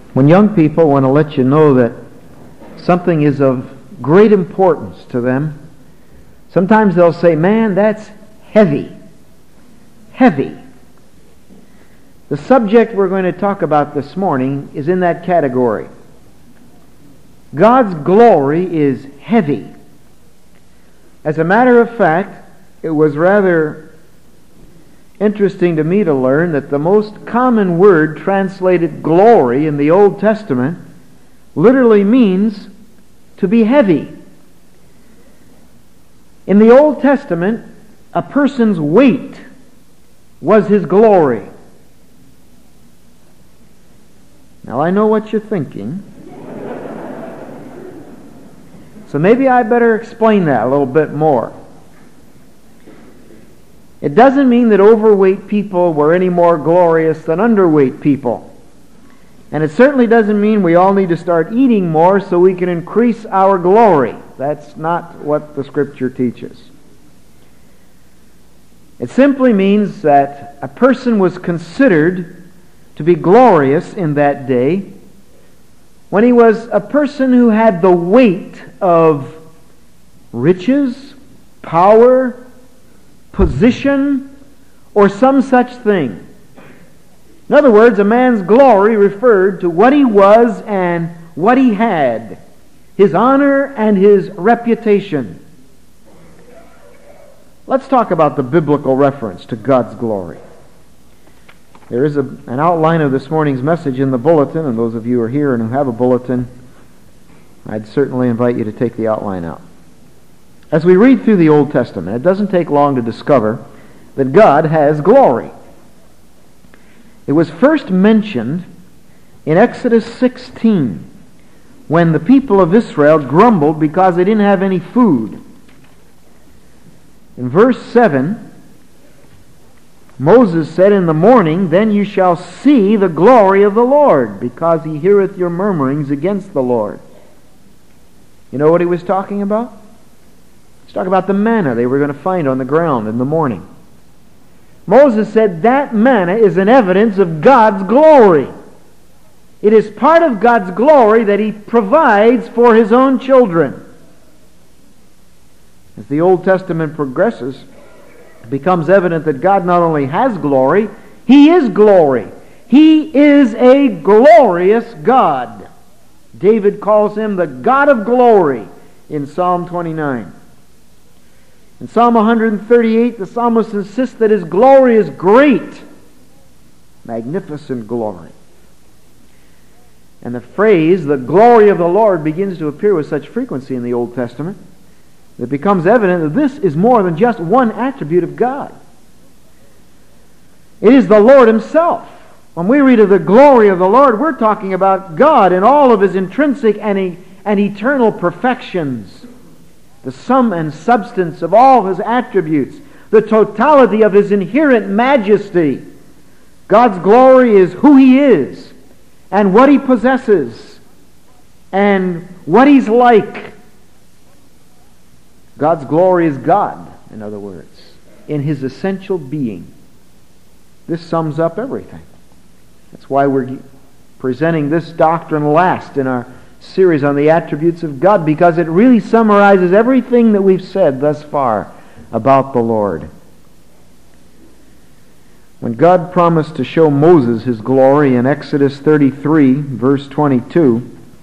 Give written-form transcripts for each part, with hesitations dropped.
When young people want to let you know that something is of great importance to them, sometimes they'll say, "Man, that's heavy." Heavy. The subject we're going to talk about this morning is in that category. God's glory is heavy. As a matter of fact, it was rather interesting to me to learn that the most common word translated glory in the Old Testament literally means to be heavy. In the Old Testament, a person's weight was his glory. Now I know what you're thinking. So maybe I better explain that a little bit more. It doesn't mean that overweight people were any more glorious than underweight people. And it certainly doesn't mean we all need to start eating more so we can increase our glory. That's not what the Scripture teaches. It simply means that a person was considered to be glorious in that day when he was a person who had the weight of riches, power, position, or some such thing. In other words, a man's glory referred to what he was and what he had, his honor and his reputation. Let's talk about the biblical reference to God's glory. There is an outline of this morning's message in the bulletin, and those of you who are here and who have a bulletin, I'd certainly invite you to take the outline out. As we read through the Old Testament, it doesn't take long to discover that God has glory. It was first mentioned in Exodus 16 when the people of Israel grumbled because they didn't have any food. In verse 7, Moses said, "In the morning, then you shall see the glory of the Lord, because he heareth your murmurings against the Lord." You know what he was talking about? He's talking about the manna they were going to find on the ground in the morning. Moses said that manna is an evidence of God's glory. It is part of God's glory that he provides for his own children. As the Old Testament progresses, it becomes evident that God not only has glory, he is glory. He is a glorious God. David calls him the God of glory in Psalm 29. In Psalm 138, the psalmist insists that his glory is great, magnificent glory. And the phrase, the glory of the Lord, begins to appear with such frequency in the Old Testament that it becomes evident that this is more than just one attribute of God. It is the Lord himself. When we read of the glory of the Lord, we're talking about God in all of his intrinsic and eternal perfections. The sum and substance of all his attributes, the totality of his inherent majesty. God's glory is who he is, and what he possesses, and what he's like. God's glory is God, in other words, in his essential being. This sums up everything. That's why we're presenting this doctrine last in our series on the attributes of God, because it really summarizes everything that we've said thus far about the Lord. When God promised to show Moses his glory in Exodus 33, verse 22,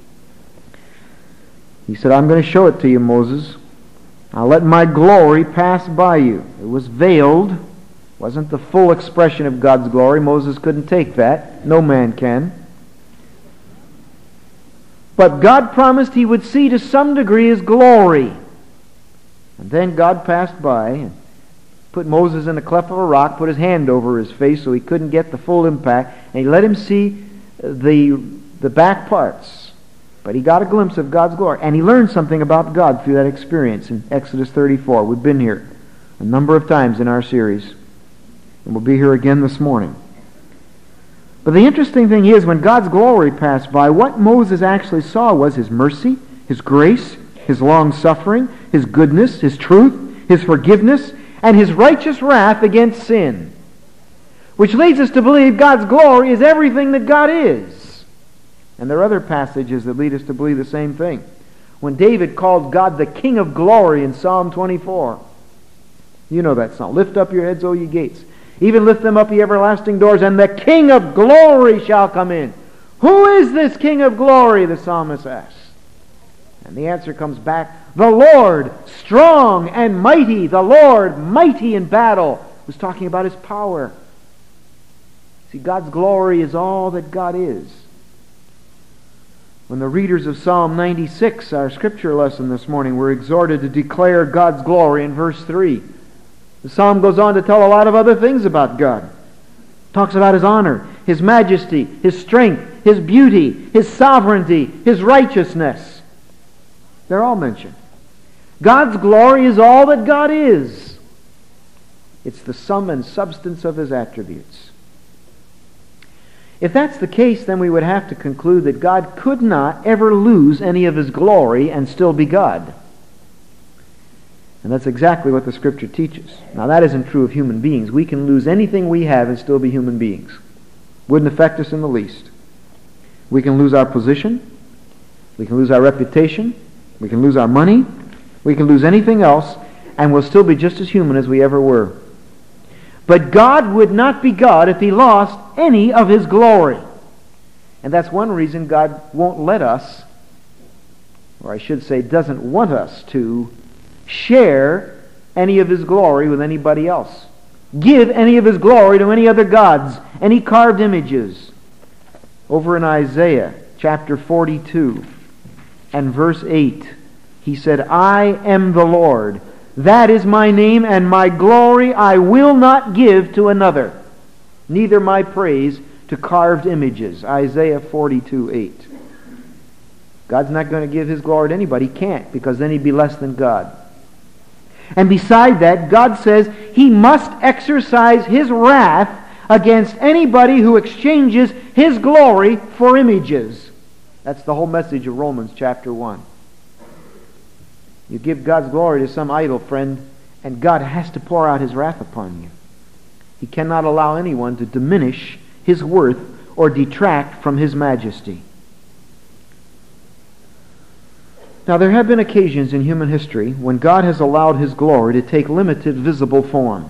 he said, "I'm going to show it to you, Moses. I'll let my glory pass by you." It was veiled. It wasn't the full expression of God's glory. Moses couldn't take that. No man can. But God promised he would see to some degree his glory. And then God passed by and put Moses in the cleft of a rock, put his hand over his face so he couldn't get the full impact, and he let him see the back parts. But he got a glimpse of God's glory, and he learned something about God through that experience in Exodus 34. We've been here a number of times in our series, and we'll be here again this morning. But the interesting thing is, when God's glory passed by, what Moses actually saw was his mercy, his grace, his long-suffering, his goodness, his truth, his forgiveness, and his righteous wrath against sin. Which leads us to believe God's glory is everything that God is. And there are other passages that lead us to believe the same thing. When David called God the King of glory in Psalm 24. You know that song. Lift up your heads, O ye gates. Even lift them up, ye everlasting doors, and the King of glory shall come in. Who is this King of glory? The psalmist asks. And the answer comes back, the Lord, strong and mighty. The Lord, mighty in battle. He was talking about his power. See, God's glory is all that God is. When the readers of Psalm 96, our scripture lesson this morning, were exhorted to declare God's glory in verse 3, the psalm goes on to tell a lot of other things about God. It talks about his honor, his majesty, his strength, his beauty, his sovereignty, his righteousness. They're all mentioned. God's glory is all that God is. It's the sum and substance of his attributes. If that's the case, then we would have to conclude that God could not ever lose any of his glory and still be God. And that's exactly what the Scripture teaches. Now, that isn't true of human beings. We can lose anything we have and still be human beings. Wouldn't affect us in the least. We can lose our position. We can lose our reputation. We can lose our money. We can lose anything else, and we'll still be just as human as we ever were. But God would not be God if he lost any of his glory. And that's one reason God won't let us, or I should say doesn't want us to, share any of his glory with anybody else. Give any of his glory to any other gods, any carved images. Over in Isaiah chapter 42 and verse 8, he said, I am the Lord. That is my name, and my glory I will not give to another, neither my praise to carved images. Isaiah 42:8. God's not going to give his glory to anybody. He can't, because then he'd be less than God. And beside that, God says he must exercise his wrath against anybody who exchanges his glory for images. That's the whole message of Romans chapter 1. You give God's glory to some idol, friend, and God has to pour out his wrath upon you. He cannot allow anyone to diminish his worth or detract from his majesty. Now, there have been occasions in human history when God has allowed his glory to take limited visible form.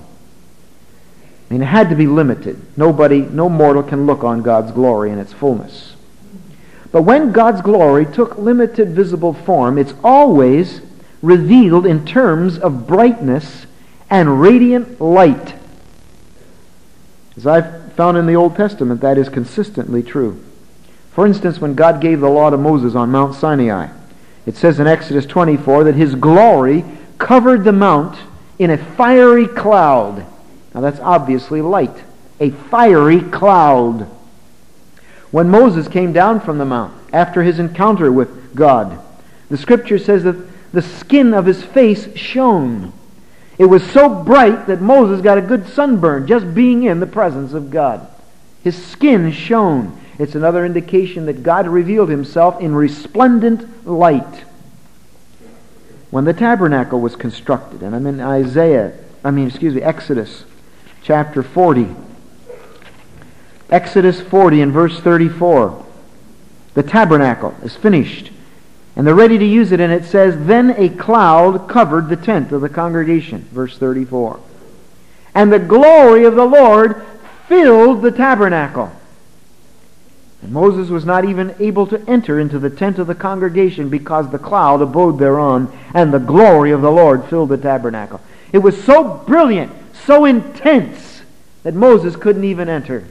I mean, it had to be limited. No mortal can look on God's glory in its fullness. But when God's glory took limited visible form, it's always revealed in terms of brightness and radiant light. As I've found in the Old Testament, that is consistently true. For instance, when God gave the law to Moses on Mount Sinai, it says in Exodus 24 that his glory covered the mount in a fiery cloud. Now that's obviously light. A fiery cloud. When Moses came down from the mount after his encounter with God, the Scripture says that the skin of his face shone. It was so bright that Moses got a good sunburn just being in the presence of God. His skin shone. It's another indication that God revealed himself in resplendent light. When the tabernacle was constructed, and I'm in Exodus chapter 40. Exodus 40 and verse 34. The tabernacle is finished, and they're ready to use it, and it says, then a cloud covered the tent of the congregation, verse 34. And the glory of the Lord filled the tabernacle. And Moses was not even able to enter into the tent of the congregation because the cloud abode thereon, and the glory of the Lord filled the tabernacle. It was so brilliant, so intense, that Moses couldn't even enter.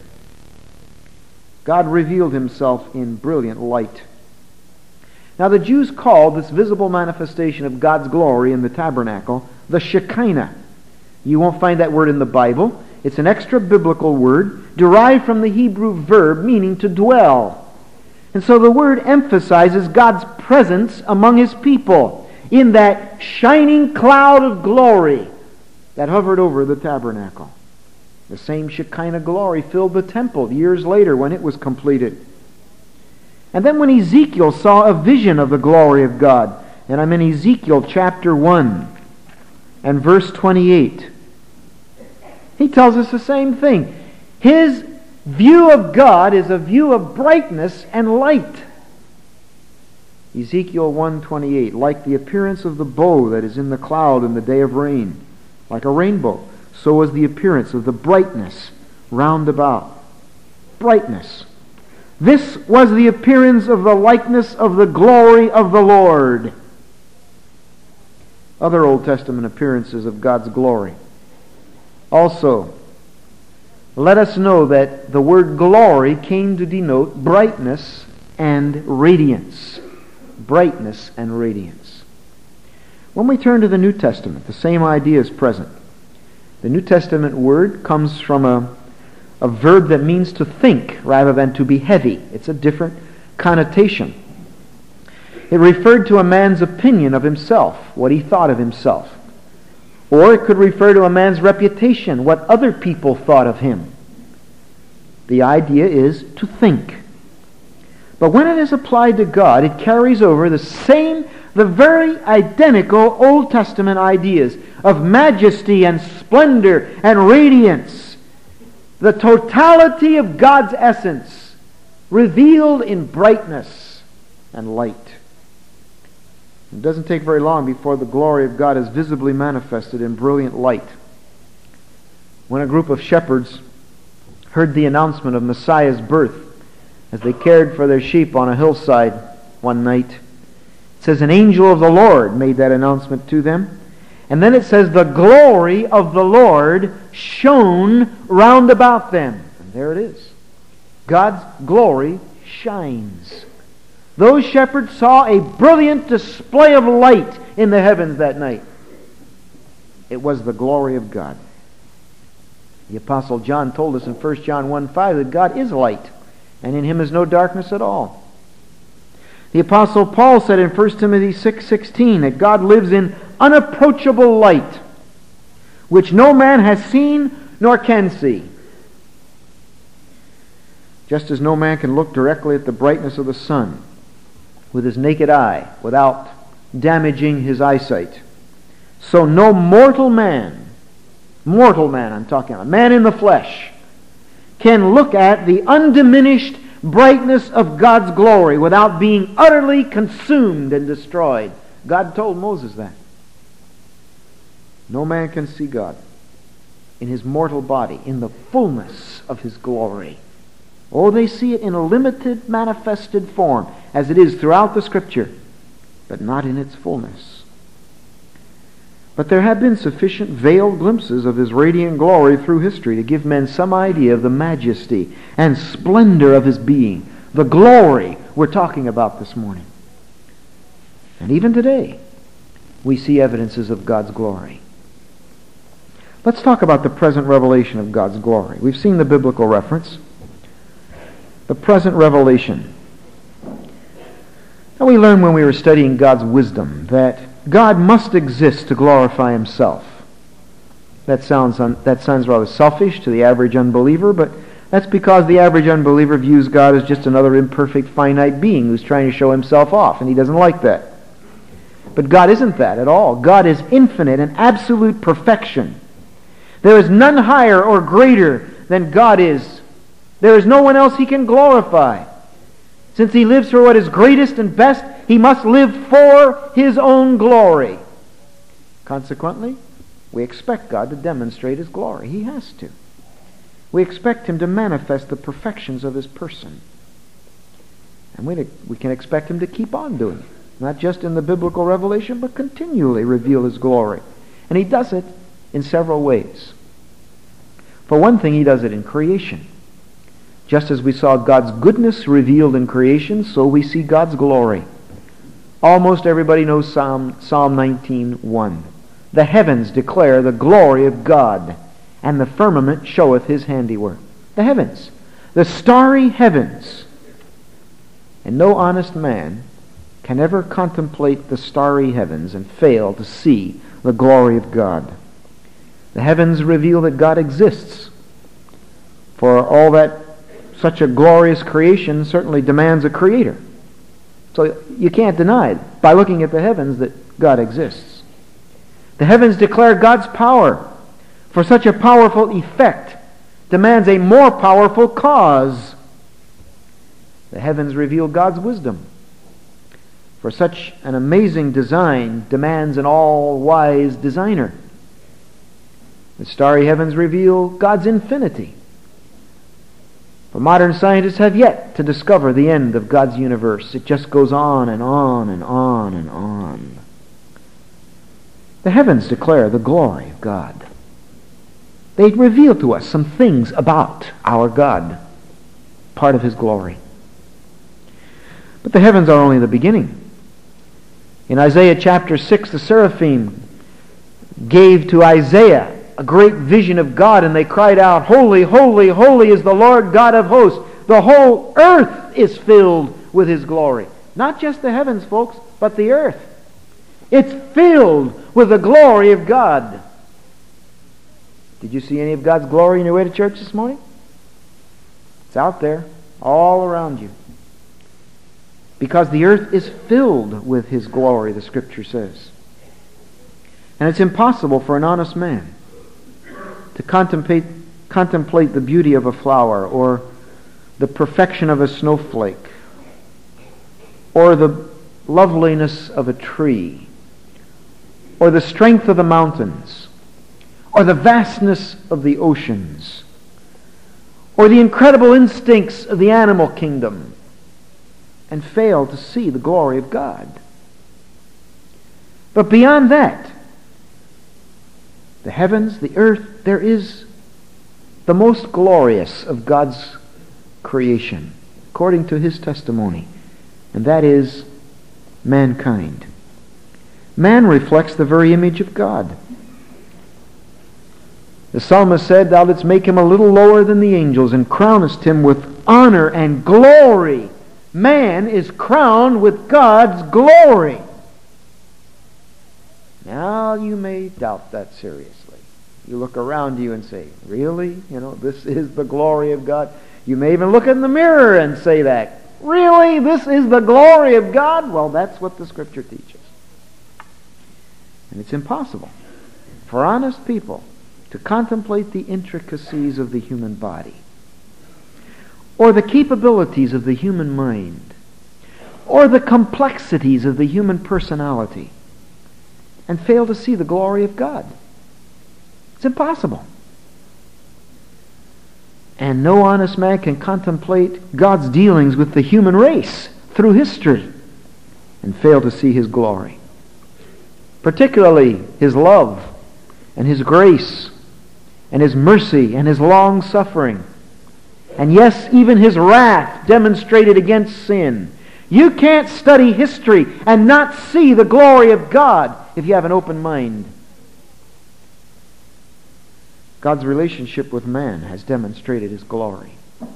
God revealed himself in brilliant light. Now the Jews called this visible manifestation of God's glory in the tabernacle the Shekinah. You won't find that word in the Bible. It's an extra biblical word derived from the Hebrew verb meaning to dwell. And so the word emphasizes God's presence among his people in that shining cloud of glory that hovered over the tabernacle. The same Shekinah glory filled the temple years later when it was completed. And then when Ezekiel saw a vision of the glory of God, and I'm in Ezekiel chapter 1 and verse 28, he tells us the same thing. His view of God is a view of brightness and light. Ezekiel 1:28, like the appearance of the bow that is in the cloud in the day of rain, like a rainbow, so was the appearance of the brightness round about. Brightness. This was the appearance of the likeness of the glory of the Lord. Other Old Testament appearances of God's glory. Also, let us know that the word glory came to denote brightness and radiance. Brightness and radiance. When we turn to the New Testament, the same idea is present. The New Testament word comes from a verb that means to think rather than to be heavy. It's a different connotation. It referred to a man's opinion of himself, what he thought of himself. Or it could refer to a man's reputation, what other people thought of him. The idea is to think. But when it is applied to God, it carries over the very identical Old Testament ideas of majesty and splendor and radiance. The totality of God's essence revealed in brightness and light. It doesn't take very long before the glory of God is visibly manifested in brilliant light. When a group of shepherds heard the announcement of Messiah's birth as they cared for their sheep on a hillside one night, it says an angel of the Lord made that announcement to them. And then it says the glory of the Lord shone round about them. And there it is. God's glory shines. Those shepherds saw a brilliant display of light in the heavens that night. It was the glory of God. The Apostle John told us in 1 John 1:5 that God is light, and in Him is no darkness at all. The Apostle Paul said in 1 Timothy 6:16 that God lives in unapproachable light, which no man has seen nor can see. Just as no man can look directly at the brightness of the sun with his naked eye without damaging his eyesight, so no mortal man I'm talking about, man in the flesh, can look at the undiminished brightness of God's glory without being utterly consumed and destroyed. God told Moses that. No man can see God in His mortal body, in the fullness of His glory. Oh, they see it in a limited, manifested form, as it is throughout the Scripture, but not in its fullness. But there have been sufficient veiled glimpses of His radiant glory through history to give men some idea of the majesty and splendor of His being, the glory we're talking about this morning. And even today, we see evidences of God's glory. Let's talk about the present revelation of God's glory. We've seen the biblical reference. The present revelation. Now we learned when we were studying God's wisdom that God must exist to glorify Himself. That sounds rather selfish to the average unbeliever, but that's because the average unbeliever views God as just another imperfect, finite being who's trying to show himself off, and he doesn't like that. But God isn't that at all. God is infinite and absolute perfection. There is none higher or greater than God is. There is no one else He can glorify. Since He lives for what is greatest and best, He must live for His own glory. Consequently, we expect God to demonstrate His glory. He has to. We expect Him to manifest the perfections of His person. And we can expect Him to keep on doing it. Not just in the biblical revelation, but continually reveal His glory. And He does it in several ways. For one thing, He does it in creation. Just as we saw God's goodness revealed in creation, so we see God's glory. Almost everybody knows Psalm 19:1. The heavens declare the glory of God, and the firmament showeth His handiwork. The heavens. The starry heavens. And no honest man can ever contemplate the starry heavens and fail to see the glory of God. The heavens reveal that God exists. For all that such a glorious creation certainly demands a creator. So you can't deny it by looking at the heavens that God exists. The heavens declare God's power. For such a powerful effect demands a more powerful cause. The heavens reveal God's wisdom. For such an amazing design demands an all-wise designer. The starry heavens reveal God's infinity. For modern scientists have yet to discover the end of God's universe. It just goes on and on and on and on. The heavens declare the glory of God. They reveal to us some things about our God, part of His glory. But the heavens are only the beginning. In Isaiah chapter 6, the seraphim gave to Isaiah a great vision of God, and they cried out, "Holy, holy, holy is the Lord God of hosts. The whole earth is filled with His glory." Not just the heavens, folks, but the earth. It's filled with the glory of God. Did you see any of God's glory on your way to church this morning? It's out there, all around you. Because the earth is filled with His glory, the Scripture says. And it's impossible for an honest man to contemplate the beauty of a flower, or the perfection of a snowflake, or the loveliness of a tree, or the strength of the mountains, or the vastness of the oceans, or the incredible instincts of the animal kingdom, and fail to see the glory of God. But beyond that, the heavens, the earth, there is the most glorious of God's creation, according to His testimony, and that is mankind. Man reflects the very image of God. The psalmist said, "Thou didst make him a little lower than the angels, and crownest him with honor and glory." Man is crowned with God's glory. Now you may doubt that seriously. You look around you and say, "Really? This is the glory of God?" You may even look in the mirror and say that. "Really? This is the glory of God?" Well, that's what the Scripture teaches. And it's impossible for honest people to contemplate the intricacies of the human body, or the capabilities of the human mind, or the complexities of the human personality, and fail to see the glory of God. It's impossible. And no honest man can contemplate God's dealings with the human race through history and fail to see His glory. Particularly His love and His grace and His mercy and His long suffering. And yes, even His wrath demonstrated against sin. You can't study history and not see the glory of God if you have an open mind. God's relationship with man has demonstrated His glory.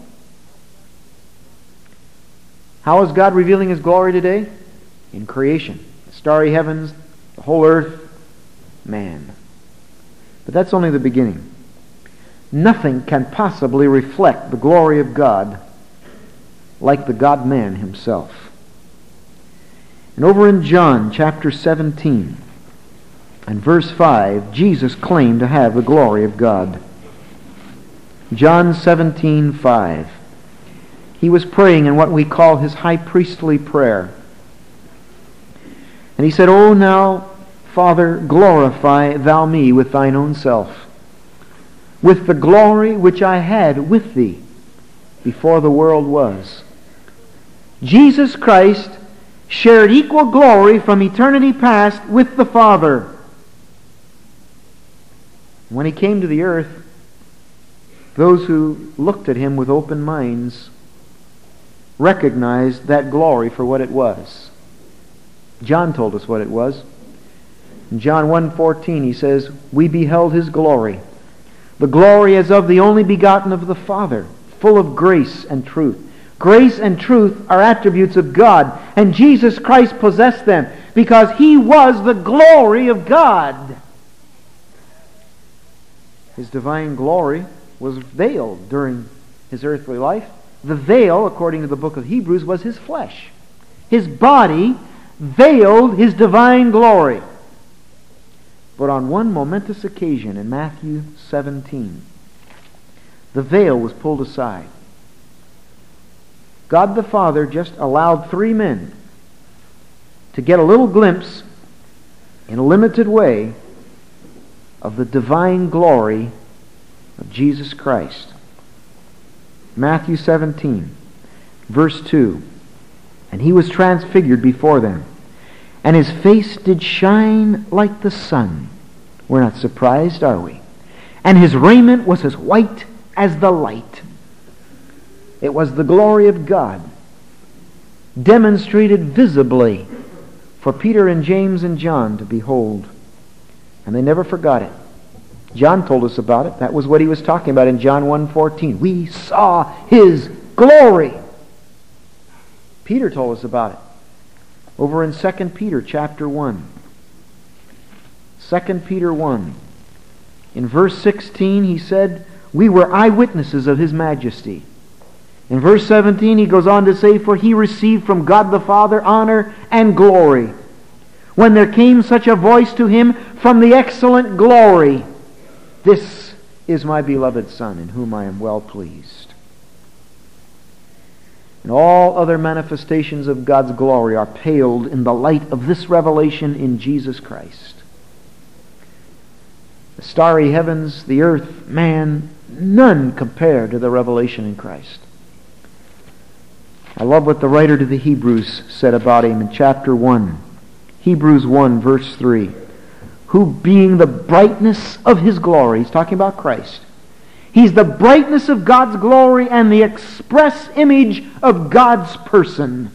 How is God revealing His glory today? In creation. The starry heavens, the whole earth, man. But that's only the beginning. Nothing can possibly reflect the glory of God like the God-man Himself. And over in John chapter 17 and verse 5, Jesus claimed to have the glory of God. John 17:5. He was praying in what we call His high priestly prayer. And He said, "O now, Father, glorify Thou me with Thine own self, with the glory which I had with Thee before the world was." Jesus Christ shared equal glory from eternity past with the Father. When He came to the earth, those who looked at Him with open minds recognized that glory for what it was. John told us what it was. In John 1:14 he says, "We beheld His glory, the glory as of the only begotten of the Father, full of grace and truth." Grace and truth are attributes of God, and Jesus Christ possessed them because He was the glory of God. His divine glory was veiled during His earthly life. The veil, according to the book of Hebrews, was His flesh. His body veiled His divine glory. But on one momentous occasion in Matthew 17, the veil was pulled aside. God the Father just allowed three men to get a little glimpse in a limited way of the divine glory of Jesus Christ. Matthew 17, verse 2. And he was transfigured before them, and his face did shine like the sun. We're not surprised, are we? And his raiment was as white as the light. It was the glory of God demonstrated visibly for Peter and James and John to behold. And they never forgot it. John told us about it. That was what he was talking about in John 1:14. We saw his glory. Peter told us about it over in 2 Peter chapter 1. 2 Peter 1. In verse 16 he said, we were eyewitnesses of his majesty. In verse 17 he goes on to say, for he received from God the Father honor and glory, when there came such a voice to him from the excellent glory, this is my beloved Son, in whom I am well pleased. And all other manifestations of God's glory are paled in the light of this revelation in Jesus Christ. The starry heavens, the earth, man, none compare to the revelation in Christ. I love what the writer to the Hebrews said about him in chapter 1. Hebrews 1, verse 3. Who being the brightness of his glory, he's talking about Christ. He's the brightness of God's glory and the express image of God's person.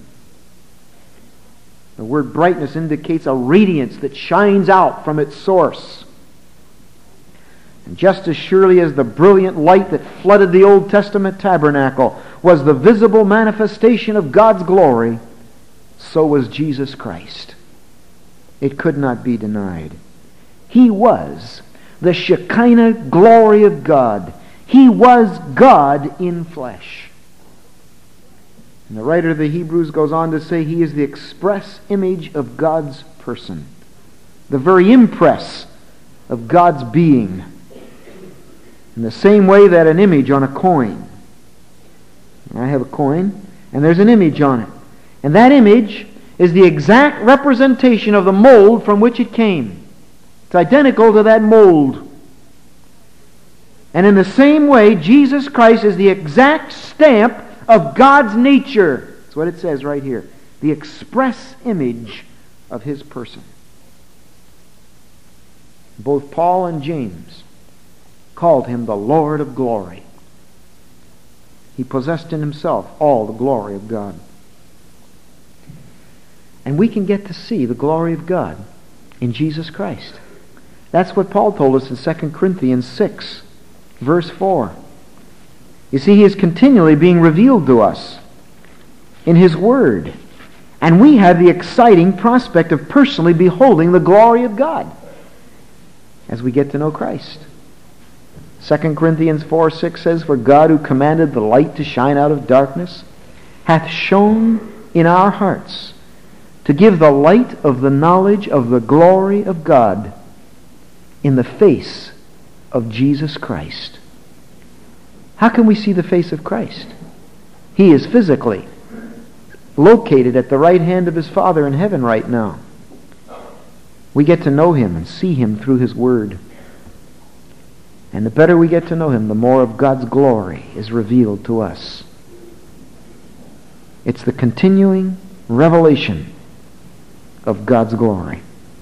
The word brightness indicates a radiance that shines out from its source. And just as surely as the brilliant light that flooded the Old Testament tabernacle was the visible manifestation of God's glory, so was Jesus Christ. It could not be denied. He was the Shekinah glory of God. He was God in flesh. And the writer of the Hebrews goes on to say he is the express image of God's person, the very impress of God's being. In the same way that an image on a coin, I have a coin, and there's an image on it. And that image is the exact representation of the mold from which it came. It's identical to that mold. And in the same way, Jesus Christ is the exact stamp of God's nature. That's what it says right here. The express image of his person. Both Paul and James called him the Lord of glory. He possessed in himself all the glory of God. And we can get to see the glory of God in Jesus Christ. That's what Paul told us in 2 Corinthians 6, verse 4. You see, he is continually being revealed to us in his Word. And we have the exciting prospect of personally beholding the glory of God as we get to know Christ. 2 Corinthians 4:6 says, for God who commanded the light to shine out of darkness hath shone in our hearts to give the light of the knowledge of the glory of God in the face of Jesus Christ. How can we see the face of Christ? He is physically located at the right hand of his Father in heaven right now. We get to know him and see him through his Word. And the better we get to know him, the more of God's glory is revealed to us. It's the continuing revelation of God's glory.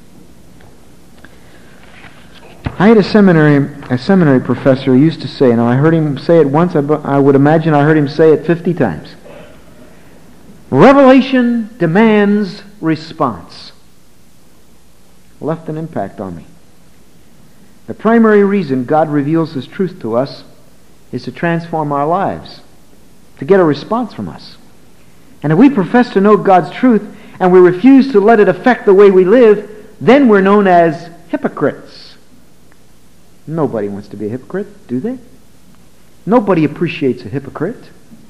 I had a seminary professor who used to say, and I heard him say it once, I would imagine I heard him say it 50 times. Revelation demands response. Left an impact on me. The primary reason God reveals his truth to us is to transform our lives, to get a response from us. And if we profess to know God's truth and we refuse to let it affect the way we live, then we're known as hypocrites. Nobody wants to be a hypocrite, do they? Nobody appreciates a hypocrite.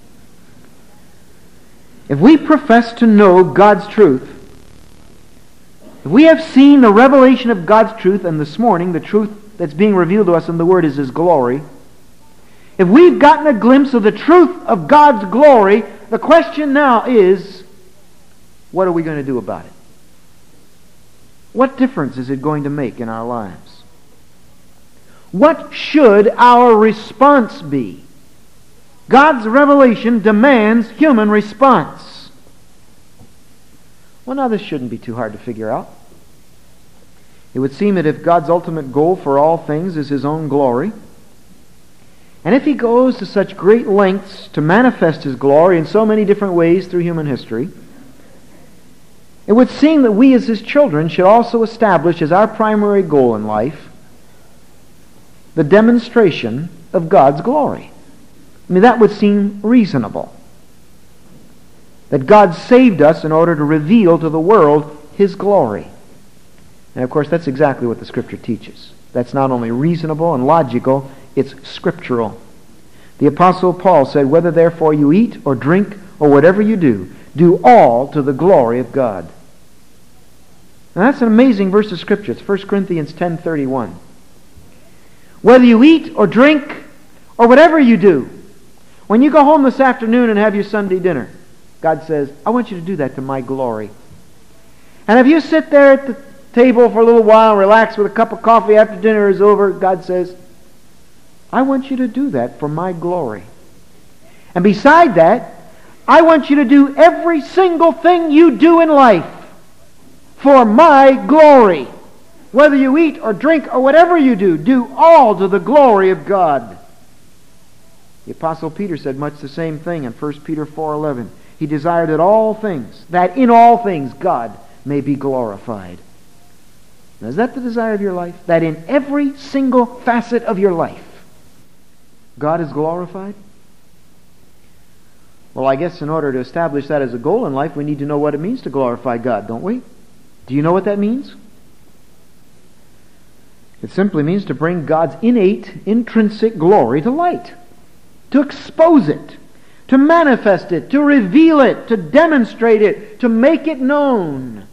If we profess to know God's truth, if we have seen the revelation of God's truth, and this morning the truth that's being revealed to us in the Word is his glory, if we've gotten a glimpse of the truth of God's glory, the question now is, what are we going to do about it? What difference is it going to make in our lives? What should our response be? God's revelation demands human response. Well, now this shouldn't be too hard to figure out. It would seem that if God's ultimate goal for all things is His own glory, and if He goes to such great lengths to manifest His glory in so many different ways through human history, it would seem that we as His children should also establish as our primary goal in life the demonstration of God's glory. I mean, that would seem reasonable. That God saved us in order to reveal to the world His glory. And of course, that's exactly what the Scripture teaches. That's not only reasonable and logical, it's scriptural. The Apostle Paul said, "Whether therefore you eat or drink or whatever you do all to the glory of God." Now that's an amazing verse of Scripture. It's 1 Corinthians 10:31. Whether you eat or drink or whatever you do, when you go home this afternoon and have your Sunday dinner, God says, "I want you to do that to my glory." And if you sit there at the table for a little while and relax with a cup of coffee after dinner is over, God says, "I want you to do that for my glory. And beside that, I want you to do every single thing you do in life for my glory. Whether you eat or drink or whatever you do all to the glory of God." The Apostle Peter said much the same thing in 1 Peter 4:11. He desired that in all things God may be glorified. Now, is that the desire of your life? That in every single facet of your life, God is glorified? Well, I guess in order to establish that as a goal in life, we need to know what it means to glorify God, don't we? Do you know what that means? It simply means to bring God's innate, intrinsic glory to light. To expose it. To manifest it. To reveal it. To demonstrate it. To make it known.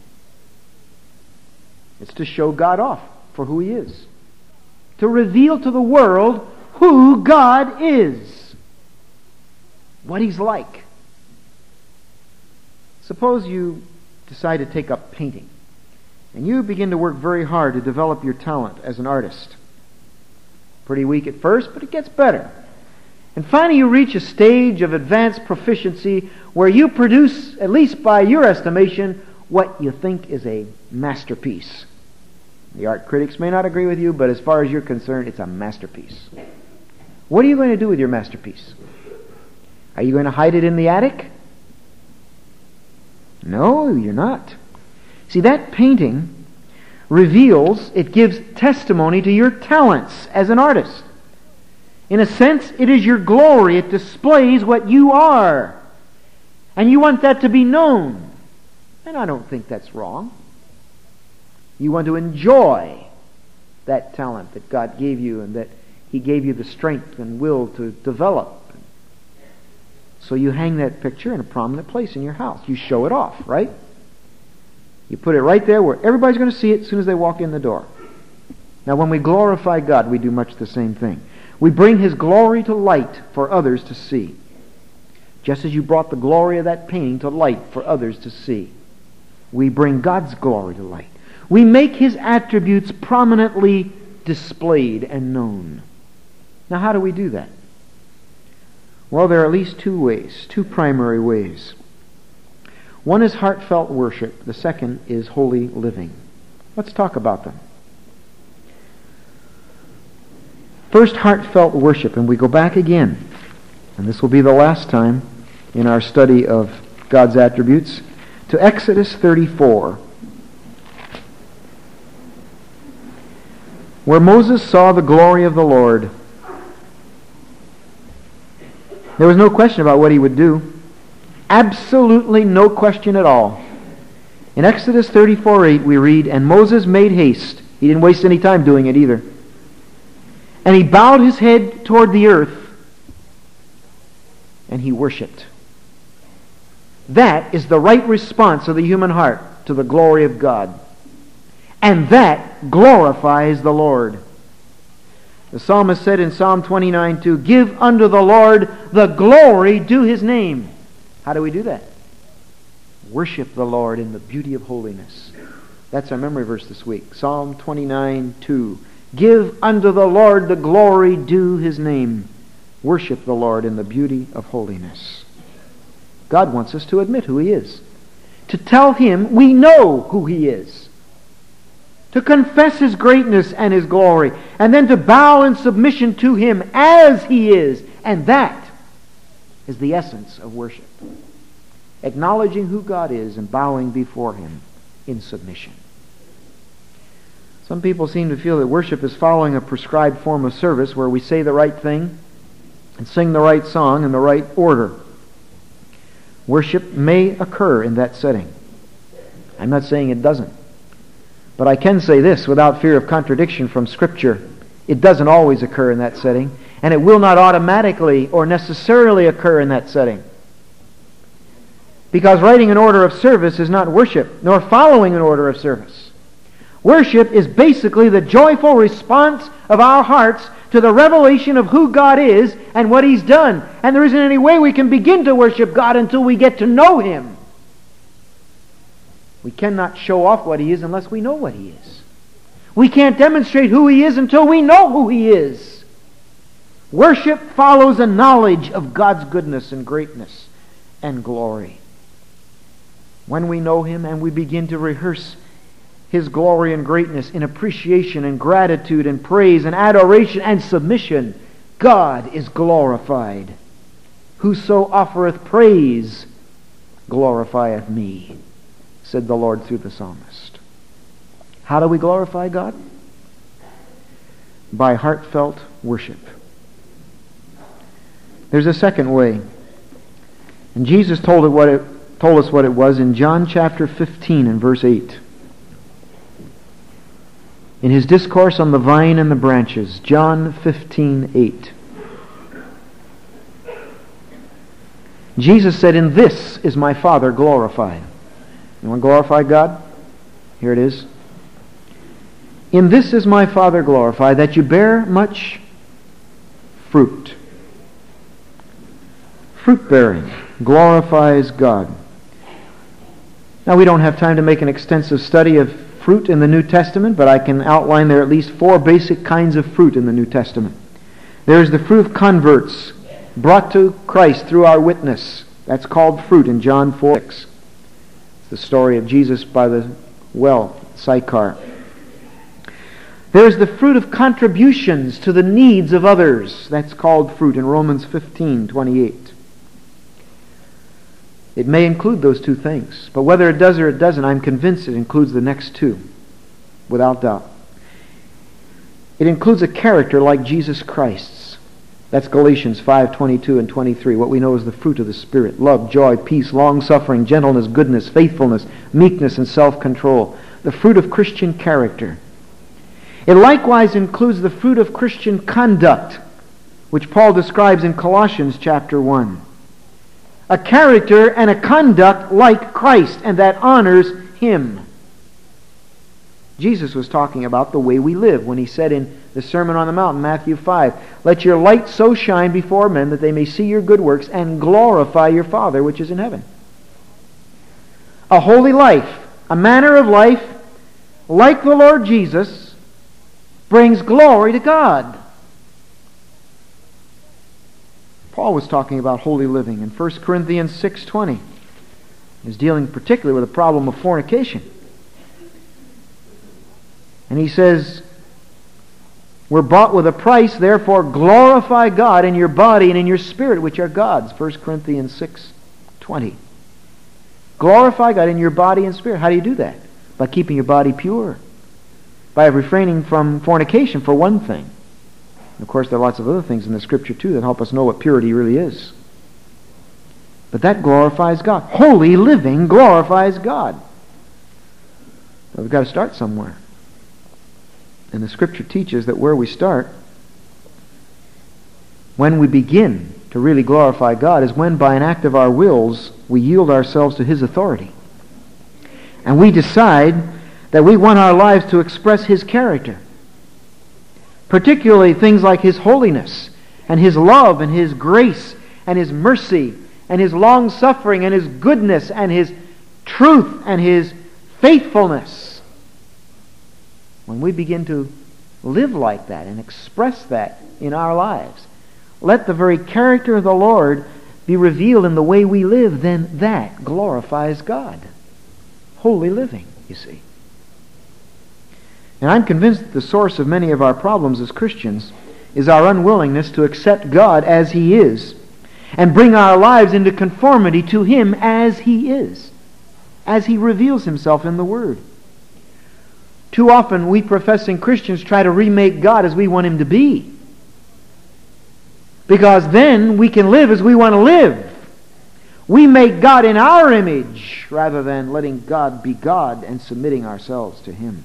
It's to show God off for who He is. To reveal to the world who God is. What He's like. Suppose you decide to take up painting. And you begin to work very hard to develop your talent as an artist. Pretty weak at first, but it gets better. And finally you reach a stage of advanced proficiency where you produce, at least by your estimation, what you think is a masterpiece. The art critics may not agree with you, but as far as you're concerned, it's a masterpiece. What are you going to do with your masterpiece? Are you going to hide it in the attic? No, you're not. See, that painting reveals, it gives testimony to your talents as an artist. In a sense, it is your glory. It displays what you are. And you want that to be known. And I don't think that's wrong. You want to enjoy that talent that God gave you and that He gave you the strength and will to develop. So you hang that picture in a prominent place in your house. You show it off, right? You put it right there where everybody's going to see it as soon as they walk in the door. Now when we glorify God, we do much the same thing. We bring His glory to light for others to see. Just as you brought the glory of that painting to light for others to see. We bring God's glory to light. We make His attributes prominently displayed and known. Now how do we do that? Well, there are at least two ways, two primary ways. One is heartfelt worship. The second is holy living. Let's talk about them. First, heartfelt worship, and we go back again, and this will be the last time in our study of God's attributes, to Exodus 34, where Moses saw the glory of the Lord. There was no question about what he would do. Absolutely no question at all. In Exodus 34:8 we read, "And Moses made haste." He didn't waste any time doing it either. "And he bowed his head toward the earth, and he worshipped." That is the right response of the human heart to the glory of God. And that glorifies the Lord. The psalmist said in Psalm 29:2, "Give unto the Lord the glory due His name." How do we do that? Worship the Lord in the beauty of holiness. That's our memory verse this week. Psalm 29:2. Give unto the Lord the glory due His name. Worship the Lord in the beauty of holiness. God wants us to admit who He is. To tell Him we know who He is. To confess His greatness and His glory. And then to bow in submission to Him as He is. And that is the essence of worship. Acknowledging who God is and bowing before Him in submission. Some people seem to feel that worship is following a prescribed form of service where we say the right thing and sing the right song in the right order. Worship may occur in that setting. I'm not saying it doesn't. But I can say this without fear of contradiction from Scripture. It doesn't always occur in that setting, and it will not automatically or necessarily occur in that setting. Because writing an order of service is not worship, nor following an order of service. Worship is basically the joyful response of our hearts to the revelation of who God is and what He's done. And there isn't any way we can begin to worship God until we get to know Him. We cannot show off what He is unless we know what He is. We can't demonstrate who He is until we know who He is. Worship follows a knowledge of God's goodness and greatness and glory. When we know Him and we begin to rehearse His glory and greatness in appreciation and gratitude and praise and adoration and submission, God is glorified. Whoso offereth praise glorifieth me, said the Lord through the psalmist. How do we glorify God? By heartfelt worship. There's a second way. And Jesus told us what it was in John chapter 15 and verse 8. In His discourse on the vine and the branches, John 15:8. Jesus said, "In this is my Father glorified." You want to glorify God? Here it is. "In this is my Father glorified, that you bear much fruit." Fruit bearing glorifies God. Now, we don't have time to make an extensive study of fruit in the New Testament, but I can outline there are at least 4 basic kinds of fruit in the New Testament. There is the fruit of converts brought to Christ through our witness. That's called fruit in John 4:6. It's the story of Jesus by the well, Sychar. There is the fruit of contributions to the needs of others. That's called fruit in Romans 15:28. It may include those 2 things, but whether it does or it doesn't, I'm convinced it includes the next 2, without doubt. It includes a character like Jesus Christ's. That's Galatians 5:22 and 23, what we know as the fruit of the Spirit: love, joy, peace, long-suffering, gentleness, goodness, faithfulness, meekness, and self-control. The fruit of Christian character. It likewise includes the fruit of Christian conduct, which Paul describes in Colossians chapter 1. A character and a conduct like Christ, and that honors Him. Jesus was talking about the way we live when He said in the Sermon on the Mount, Matthew 5, "Let your light so shine before men that they may see your good works and glorify your Father which is in heaven." A holy life, a manner of life like the Lord Jesus, brings glory to God. Paul was talking about holy living in 1 Corinthians 6:20. He was dealing particularly with the problem of fornication. And he says, "We're bought with a price, therefore glorify God in your body and in your spirit, which are God's." 1 Corinthians 6:20. Glorify God in your body and spirit. How do you do that? By keeping your body pure. By refraining from fornication, for one thing. Of course, there are lots of other things in the Scripture, too, that help us know what purity really is. But that glorifies God. Holy living glorifies God. Well, we've got to start somewhere. And the Scripture teaches that where we start, when we begin to really glorify God, is when by an act of our wills we yield ourselves to His authority. And we decide that we want our lives to express His character. Particularly things like His holiness and His love and His grace and His mercy and His long-suffering and His goodness and His truth and His faithfulness. when we begin to live like that and express that in our lives, let the very character of the Lord be revealed in the way we live, then that glorifies God. Holy living, you see. And I'm convinced that the source of many of our problems as Christians is our unwillingness to accept God as He is and bring our lives into conformity to Him as He is, as He reveals Himself in the Word. Too often we professing Christians try to remake God as we want Him to be, because then we can live as we want to live. We make God in our image rather than letting God be God and submitting ourselves to Him.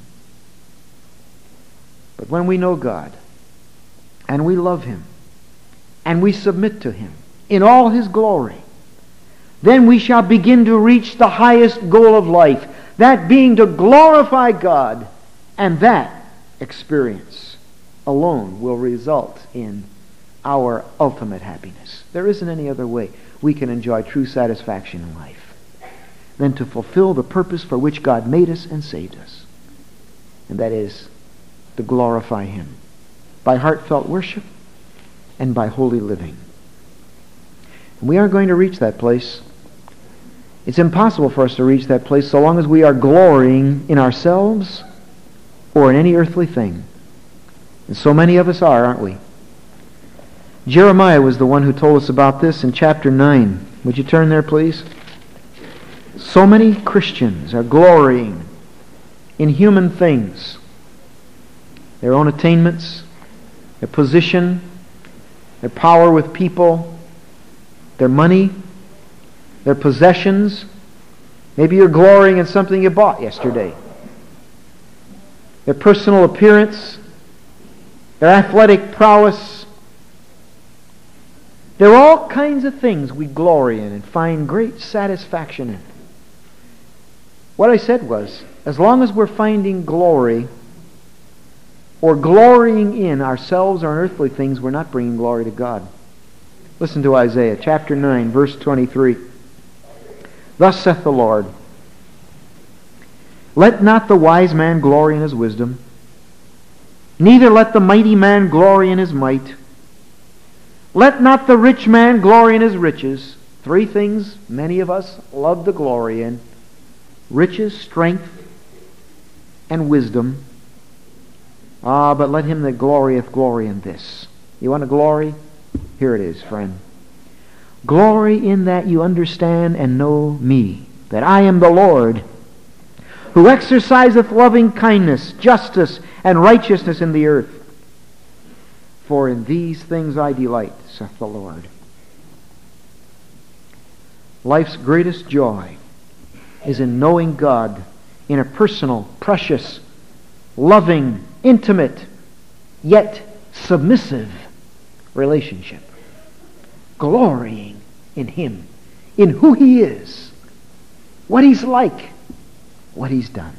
But when we know God, and we love Him, and we submit to Him in all His glory, then we shall begin to reach the highest goal of life, that being to glorify God, and that experience alone will result in our ultimate happiness. There isn't any other way we can enjoy true satisfaction in life than to fulfill the purpose for which God made us and saved us, and that is to glorify Him by heartfelt worship and by holy living. And we aren't going to reach that place. It's impossible for us to reach that place so long as we are glorying in ourselves or in any earthly thing. And so many of us are, aren't we? Jeremiah was the one who told us about this in chapter 9. Would you turn there, please? So many Christians are glorying in human things, their own attainments, their position, their power with people, their money, their possessions. Maybe you're glorying in something you bought yesterday. Their personal appearance, their athletic prowess. There are all kinds of things we glory in and find great satisfaction in. What I said was, as long as we're finding glory or glorying in ourselves or in earthly things, we're not bringing glory to God. Listen to Isaiah chapter 9, verse 23. Thus saith the Lord, let not the wise man glory in his wisdom, neither let the mighty man glory in his might. Let not the rich man glory in his riches. Three things many of us love to glory in: riches, strength, and wisdom. But let him that glorieth glory in this. You want to glory? Here it is, friend. Glory in that you understand and know me, that I am the Lord, who exerciseth loving kindness, justice, and righteousness in the earth. For in these things I delight, saith the Lord. Life's greatest joy is in knowing God in a personal, precious, loving, intimate, yet submissive relationship. Glorying in Him, in who He is, what He's like, what He's done.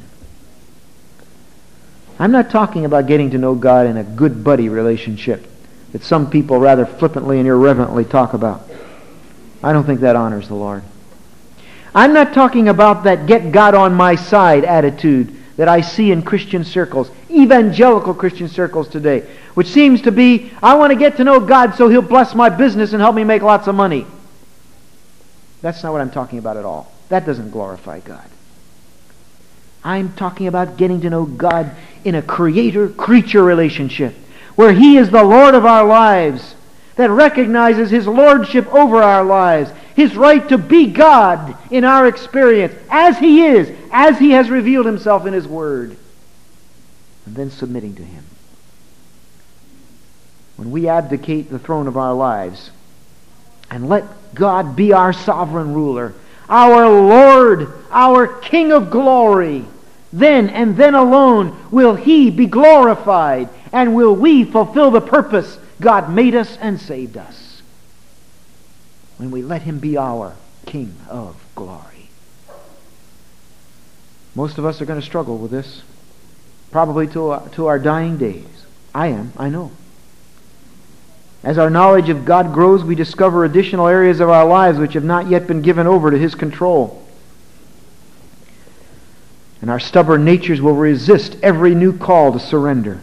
I'm not talking about getting to know God in a good buddy relationship that some people rather flippantly and irreverently talk about. I don't think that honors the Lord. I'm not talking about that get God on my side attitude that I see in Christian circles, evangelical Christian circles today, which seems to be, I want to get to know God so He'll bless my business and help me make lots of money. That's not what I'm talking about at all. That doesn't glorify God. I'm talking about getting to know God in a creator-creature relationship where He is the Lord of our lives, that recognizes His lordship over our lives, His right to be God in our experience, as He is, as He has revealed Himself in His Word, and then submitting to Him. When we abdicate the throne of our lives and let God be our sovereign ruler, our Lord, our King of glory, then and then alone will He be glorified, and will we fulfill the purpose God made us and saved us. When we let Him be our King of glory. Most of us are going to struggle with this, probably to our dying days. I am, I know. As our knowledge of God grows, we discover additional areas of our lives which have not yet been given over to His control. And our stubborn natures will resist every new call to surrender.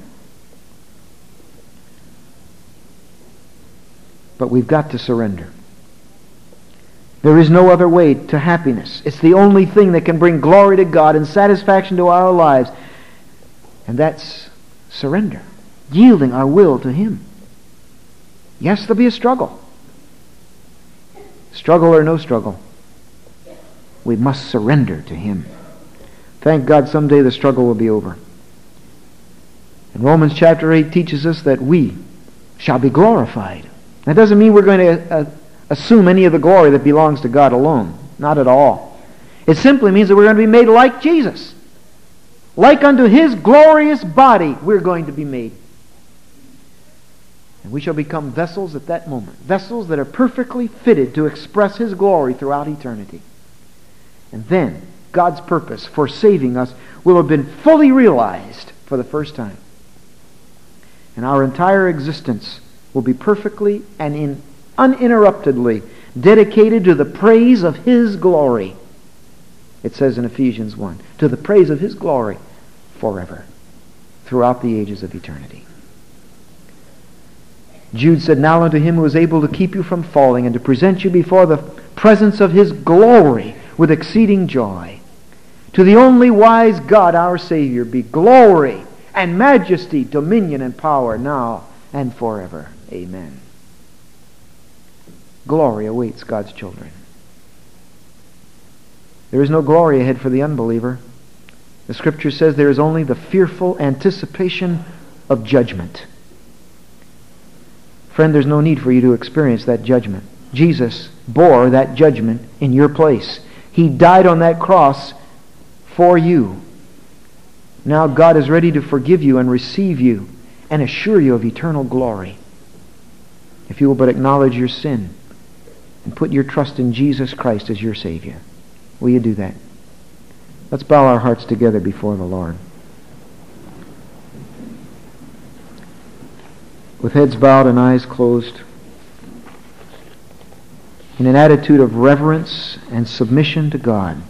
But we've got to surrender. There is no other way to happiness. It's the only thing that can bring glory to God and satisfaction to our lives. And that's surrender. Yielding our will to Him. Yes, there'll be a struggle. Struggle or no struggle, we must surrender to Him. Thank God someday the struggle will be over. And Romans chapter 8 teaches us that we shall be glorified. That doesn't mean we're going to assume any of the glory that belongs to God alone. Not at all. It simply means that we're going to be made like Jesus. Like unto His glorious body, we're going to be made. And we shall become vessels at that moment. Vessels that are perfectly fitted to express His glory throughout eternity. And then God's purpose for saving us will have been fully realized for the first time. And our entire existence will be perfectly and uninterruptedly dedicated to the praise of His glory. It says in Ephesians 1, to the praise of His glory forever, throughout the ages of eternity. Jude said, now unto Him who is able to keep you from falling and to present you before the presence of His glory with exceeding joy. To the only wise God, our Savior, be glory and majesty, dominion and power, now and forever. Amen. Glory awaits God's children. There is no glory ahead for the unbeliever. The Scripture says there is only the fearful anticipation of judgment. Friend, there's no need for you to experience that judgment. Jesus bore that judgment in your place. He died on that cross for you. Now God is ready to forgive you and receive you and assure you of eternal glory. If you will but acknowledge your sin and put your trust in Jesus Christ as your Savior. Will you do that? Let's bow our hearts together before the Lord. With heads bowed and eyes closed, in an attitude of reverence and submission to God,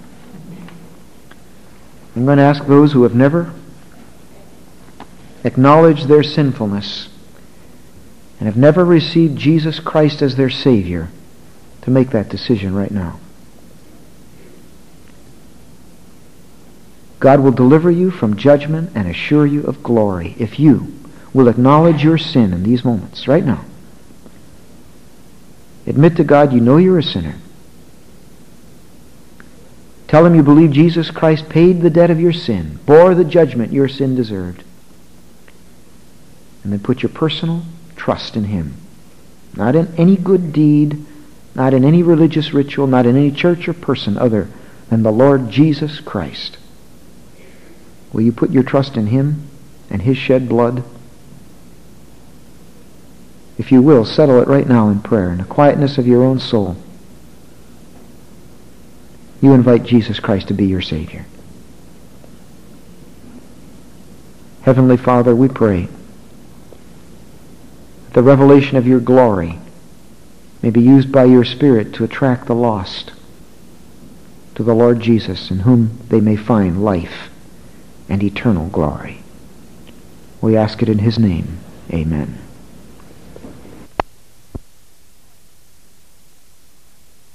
I'm going to ask those who have never acknowledged their sinfulness and have never received Jesus Christ as their Savior to make that decision right now. God will deliver you from judgment and assure you of glory if you will acknowledge your sin in these moments, right now. Admit to God you know you're a sinner. Tell Him you believe Jesus Christ paid the debt of your sin, bore the judgment your sin deserved. And then put your personal trust in Him. Not in any good deed, not in any religious ritual, not in any church or person other than the Lord Jesus Christ. Will you put your trust in Him and His shed blood? If you will, settle it right now in prayer, in the quietness of your own soul. You invite Jesus Christ to be your Savior. Heavenly Father, we pray that the revelation of your glory may be used by your Spirit to attract the lost to the Lord Jesus, in whom they may find life and eternal glory. We ask it in His name. Amen.